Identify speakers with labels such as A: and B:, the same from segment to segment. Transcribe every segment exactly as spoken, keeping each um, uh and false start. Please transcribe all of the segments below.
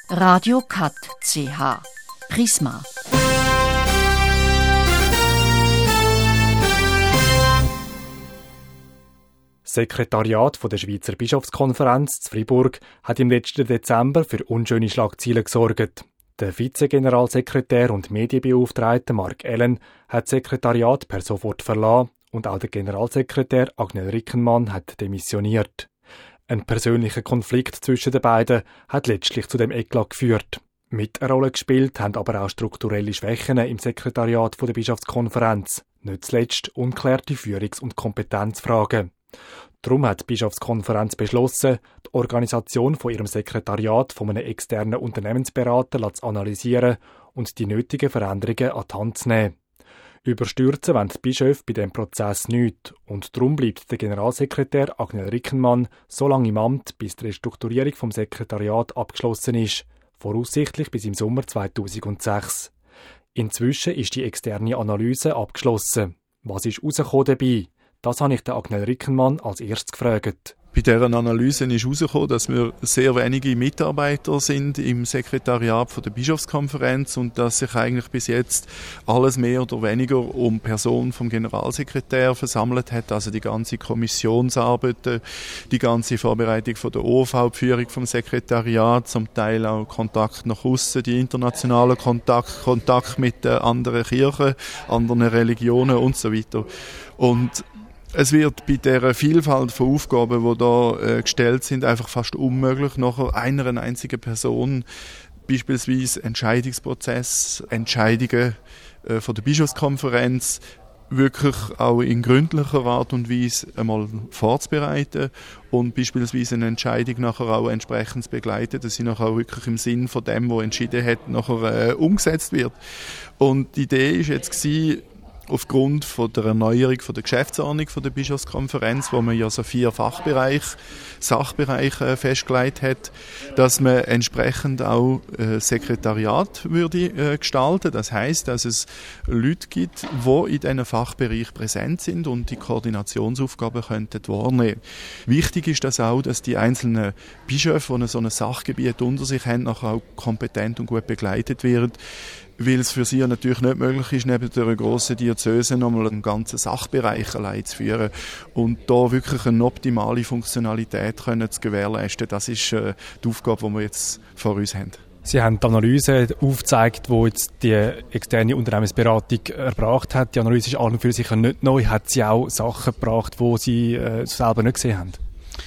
A: Radio Kat C H Prisma.
B: Das Sekretariat der Schweizer Bischofskonferenz zu Fribourg hat im letzten Dezember für unschöne Schlagzeilen gesorgt. Der Vizegeneralsekretär und Medienbeauftragte Mark Ellen hat das Sekretariat per sofort verlassen und auch der Generalsekretär Agnel Rickenmann hat demissioniert. Ein persönlicher Konflikt zwischen den beiden hat letztlich zu dem Eklat geführt. Mit eine Rolle gespielt haben aber auch strukturelle Schwächen im Sekretariat der Bischofskonferenz. Nicht zuletzt unklärte Führungs- und Kompetenzfragen. Darum hat die Bischofskonferenz beschlossen, die Organisation von ihrem Sekretariat von einem externen Unternehmensberater zu analysieren und die nötigen Veränderungen an die Hand zu nehmen. Überstürzen wollen die Bischöfe bei diesem Prozess nicht und darum bleibt der Generalsekretär Agnel Rickenmann so lange im Amt, bis die Restrukturierung vom Sekretariat abgeschlossen ist, voraussichtlich bis im Sommer zweitausendsechs. Inzwischen ist die externe Analyse abgeschlossen. Was ist herausgekommen dabei? Das habe ich den Agnel Rickenmann als erstes gefragt.
C: Bei dieser Analyse ist herausgekommen, dass wir sehr wenige Mitarbeiter sind im Sekretariat von der Bischofskonferenz und dass sich eigentlich bis jetzt alles mehr oder weniger um Person vom Generalsekretär versammelt hat, also die ganze Kommissionsarbeit, die ganze Vorbereitung von der O V, die Führung vom Sekretariat, zum Teil auch Kontakt nach außen, die internationalen Kontakt, Kontakt mit anderen Kirchen, anderen Religionen und so weiter. Und es wird bei dieser Vielfalt von Aufgaben, die da äh, gestellt sind, einfach fast unmöglich, nachher einer einzigen Person beispielsweise Entscheidungsprozess, Entscheidungen äh, von der Bischofskonferenz wirklich auch in gründlicher Art und Weise einmal vorzubereiten und beispielsweise eine Entscheidung nachher auch entsprechend zu begleiten, dass sie nachher auch wirklich im Sinn von dem, was entschieden hat, nachher äh, umgesetzt wird. Und die Idee ist jetzt gewesen, aufgrund von der Erneuerung von der Geschäftsordnung von der Bischofskonferenz, wo man ja so vier Fachbereiche, Sachbereiche festgelegt hat, dass man entsprechend auch äh, Sekretariat würde äh, gestalten. Das heißt, dass es Leute gibt, die in diesen Fachbereich präsent sind und die Koordinationsaufgaben könnten wahrnehmen. Wichtig ist das auch, dass die einzelnen Bischöfe, die so ein Sachgebiet unter sich haben, nachher auch kompetent und gut begleitet werden, weil es für sie natürlich nicht möglich ist, neben der grossen Diözese nochmal einen ganzen Sachbereich allein zu führen und da wirklich eine optimale Funktionalität können zu gewährleisten. Das ist äh, die Aufgabe, die wir jetzt vor uns haben.
B: Sie haben die Analyse aufgezeigt, die jetzt die externe Unternehmensberatung erbracht hat. Die Analyse ist an und für sich nicht neu. Hat sie auch Sachen gebracht, die Sie äh, selber nicht gesehen haben?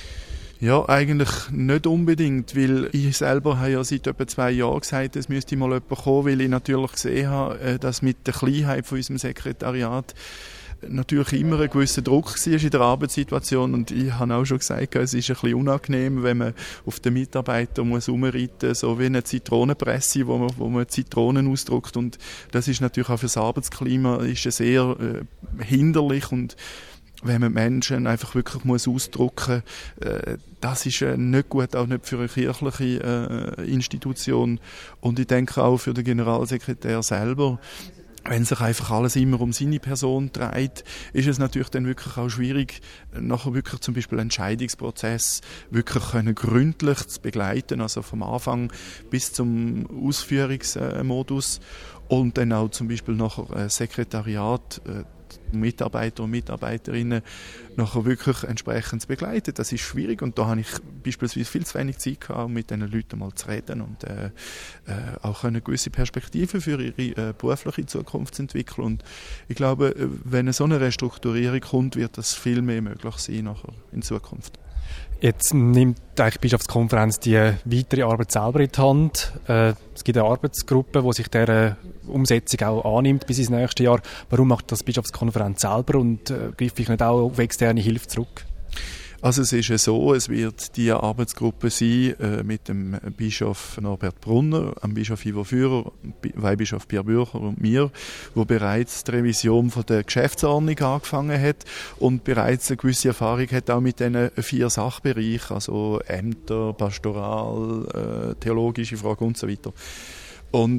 C: Ja, eigentlich nicht unbedingt, weil ich selber habe ja seit etwa zwei Jahren gesagt, es müsste mal jemand kommen, weil ich natürlich gesehen habe, dass mit der Kleinheit von unserem Sekretariat natürlich immer ein gewisser Druck war in der Arbeitssituation und ich habe auch schon gesagt, es ist ein bisschen unangenehm, wenn man auf den Mitarbeiter muss umreiten muss, so wie eine Zitronenpresse, wo man, wo man Zitronen ausdruckt und das ist natürlich auch für das Arbeitsklima ist es sehr äh, hinderlich und wenn man Menschen einfach wirklich muss ausdrücken muss, äh, das ist äh, nicht gut, auch nicht für eine kirchliche äh, Institution. Und ich denke auch für den Generalsekretär selber, wenn sich einfach alles immer um seine Person dreht, ist es natürlich dann wirklich auch schwierig, nachher wirklich zum Beispiel Entscheidungsprozess wirklich können gründlich zu begleiten, also vom Anfang bis zum Ausführungsmodus und dann auch zum Beispiel nachher äh, Sekretariat, äh, Mitarbeiter und Mitarbeiterinnen nachher wirklich entsprechend zu begleiten. Das ist schwierig und da habe ich beispielsweise viel zu wenig Zeit gehabt, um mit diesen Leuten mal zu reden und äh, äh, auch eine gewisse Perspektive für ihre äh, berufliche Zukunft zu entwickeln. Und ich glaube, wenn so eine Restrukturierung kommt, wird das viel mehr möglich sein nachher in Zukunft.
B: Jetzt nimmt die Bischofskonferenz die weitere Arbeit selber in die Hand. Äh, es gibt eine Arbeitsgruppe, die sich dieser Umsetzung auch annimmt bis ins nächste Jahr. Warum macht das die Bischofskonferenz selber und äh, greife ich nicht auch auf externe Hilfe zurück?
C: Also es ist ja so, es wird die Arbeitsgruppe sein äh, mit dem Bischof Norbert Brunner, dem Bischof Ivo Führer, Weihbischof Pierre Bürcher und mir, wo bereits die Revision von der Geschäftsordnung angefangen hat und bereits eine gewisse Erfahrung hat auch mit diesen vier Sachbereichen, also Ämter, Pastoral, äh, theologische Fragen und so weiter. Und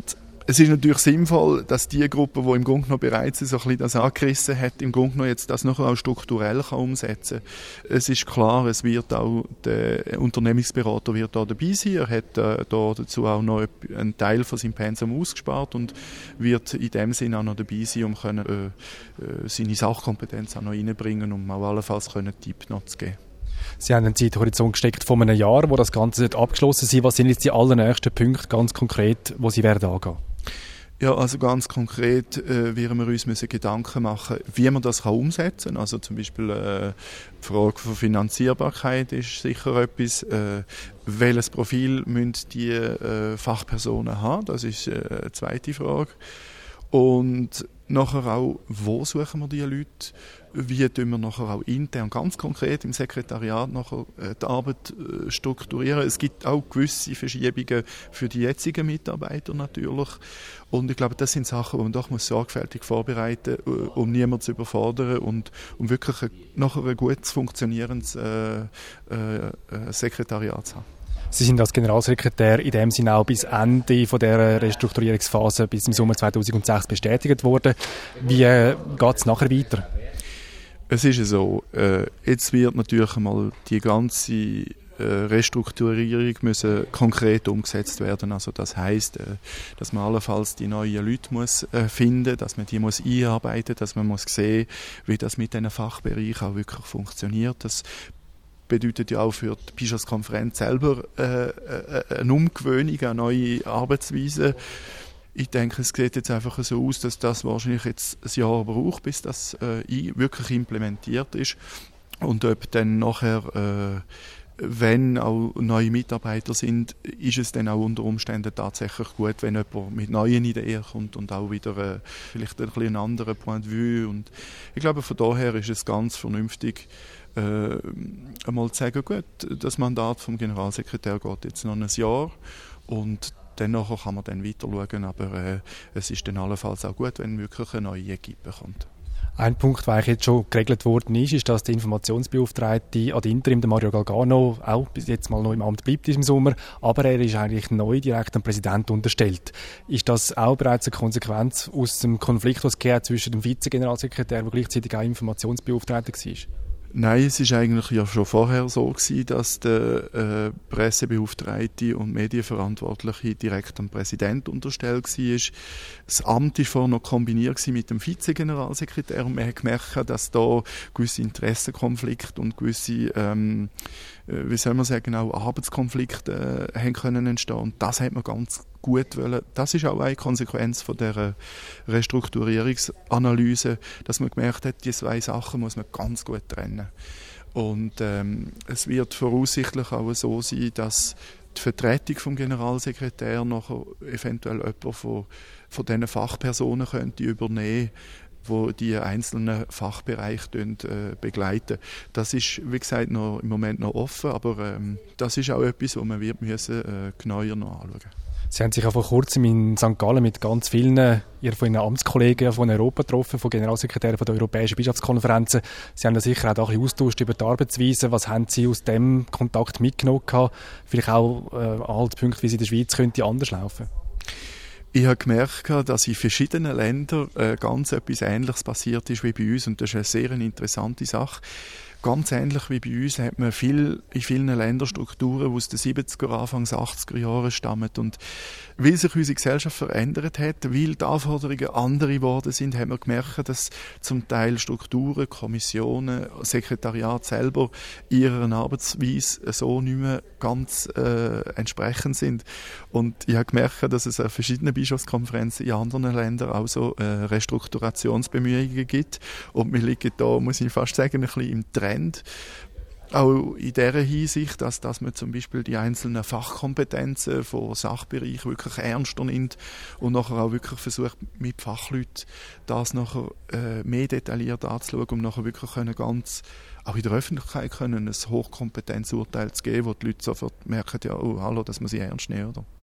C: Es ist natürlich sinnvoll, dass die Gruppe, die im Grunde noch bereits so ein bisschen das angerissen hat, im Grunde noch jetzt das noch auch strukturell kann umsetzen kann. Es ist klar, es wird auch, der Unternehmensberater wird da dabei sein. Er hat äh, da dazu auch noch einen Teil von seinem Pensum ausgespart und wird in dem Sinne auch noch dabei sein, um können, äh, äh, seine Sachkompetenz auch noch reinbringen, um auch allenfalls können Tipp noch zu geben.
B: Sie haben einen Zeithorizont gesteckt von einem Jahr, wo das Ganze abgeschlossen ist. Was sind jetzt die allernächsten Punkte ganz konkret, wo Sie werden angehen?
C: Ja, also ganz konkret äh, werden wir uns müssen Gedanken machen, wie man das kann umsetzen kann. Also zum Beispiel äh, die Frage von Finanzierbarkeit ist sicher etwas. Äh, welches Profil müssen die äh, Fachpersonen haben? Das ist äh, eine zweite Frage. Und nachher auch, wo suchen wir diese Leute? Wie tun wir nachher auch intern ganz konkret im Sekretariat nachher die Arbeit strukturieren? Es gibt auch gewisse Verschiebungen für die jetzigen Mitarbeiter natürlich. Und ich glaube, das sind Sachen, die man doch muss sorgfältig vorbereiten muss, um niemanden zu überfordern und um wirklich ein, nachher ein gut funktionierendes äh, äh, Sekretariat zu haben.
B: Sie sind als Generalsekretär in dem Sinne auch bis Ende von der Restrukturierungsphase bis im Sommer zweitausendsechs bestätigt worden. Wie geht es nachher weiter?
C: Es ist so, äh, jetzt wird natürlich einmal die ganze äh, Restrukturierung müssen konkret umgesetzt werden. Also das heisst, äh, dass man allenfalls die neuen Leute muss äh, finden, dass man die muss einarbeiten, dass man muss sehen, wie das mit diesen Fachbereichen auch wirklich funktioniert. Das bedeutet ja auch für die Bischofskonferenz selber äh, eine Umgewöhnung an neue Arbeitsweisen. Ich denke, es sieht jetzt einfach so aus, dass das wahrscheinlich jetzt ein Jahr braucht, bis das äh, wirklich implementiert ist. Und ob dann nachher, äh, wenn auch neue Mitarbeiter sind, ist es dann auch unter Umständen tatsächlich gut, wenn jemand mit neuen Ideen kommt und auch wieder äh, vielleicht ein bisschen einen anderen Point de vue. Und ich glaube, von daher ist es ganz vernünftig, äh, einmal zu sagen, gut, das Mandat vom Generalsekretär geht jetzt noch ein Jahr und dann kann man dann weiter schauen, aber äh, es ist dann allenfalls auch gut, wenn wirklich eine neue Equipe kommt.
B: Ein Punkt, der jetzt schon geregelt worden ist, ist, dass der Informationsbeauftragte ad interim, der Mario Galgano, auch bis jetzt mal noch im Amt bleibt im Sommer, aber er ist eigentlich neu direkt dem Präsidenten unterstellt. Ist das auch bereits eine Konsequenz aus dem Konflikt, was es zwischen dem Vizegeneralsekretär, der gleichzeitig auch Informationsbeauftragter war?
C: Nein, es ist eigentlich ja schon vorher so gewesen, dass der äh, Pressebeauftragte und Medienverantwortliche direkt am Präsidenten unterstellt war. Das Amt war vorher noch kombiniert mit dem Vizegeneralsekretär und man hat gemerkt, dass da gewisse Interessenkonflikte und gewisse, ähm, wie soll man sagen, auch Arbeitskonflikte äh, haben können entstehen. Und das hat man ganz gut wollen. Das ist auch eine Konsequenz von der Restrukturierungsanalyse, dass man gemerkt hat, diese zwei Sachen muss man ganz gut trennen. Und ähm, es wird voraussichtlich auch so sein, dass die Vertretung vom Generalsekretär nachher eventuell jemand von, von diesen Fachpersonen könnte übernehmen, wo die einzelnen Fachbereiche äh, begleiten. Das ist, wie gesagt, noch, im Moment noch offen, aber ähm, das ist auch etwas, was man wird müssen, äh, genauer noch anschauen.
B: Sie haben sich ja vor kurzem in Sankt Gallen mit ganz vielen Ihren von Ihren Amtskollegen von Europa getroffen, von Generalsekretären von der Europäischen Bischofskonferenzen. Sie haben ja sicher auch ein bisschen austauscht über die Arbeitsweise. Was haben Sie aus dem Kontakt mitgenommen? Vielleicht auch äh, Anhaltspunkte, wie es in der Schweiz könnte anders laufen?
C: Ich habe gemerkt, dass in verschiedenen Ländern äh, ganz etwas Ähnliches passiert ist wie bei uns und das ist eine sehr interessante Sache. Ganz ähnlich wie bei uns hat man viel, in vielen Ländern Strukturen, die aus den siebziger, Anfangs achtziger Jahren stammen. Und weil sich unsere Gesellschaft verändert hat, weil die Anforderungen andere geworden sind, haben wir gemerkt, dass zum Teil Strukturen, Kommissionen, Sekretariat selber ihrer Arbeitsweise so nicht mehr ganz äh, entsprechend sind. Und ich habe gemerkt, dass es an verschiedenen Bischofskonferenzen in anderen Ländern auch so äh, Restrukturationsbemühungen gibt. Und wir liegen da, muss ich fast sagen, ein bisschen im Trend. Auch in dieser Hinsicht, dass, dass man zum Beispiel die einzelnen Fachkompetenzen von Sachbereichen wirklich ernster nimmt und nachher auch wirklich versucht, mit Fachleuten das nachher äh, mehr detailliert anzuschauen, um nachher wirklich können ganz, auch in der Öffentlichkeit können, ein Hochkompetenzurteil zu geben, wo die Leute sofort merken, ja, oh, hallo, dass man sie ernst nehmen, oder?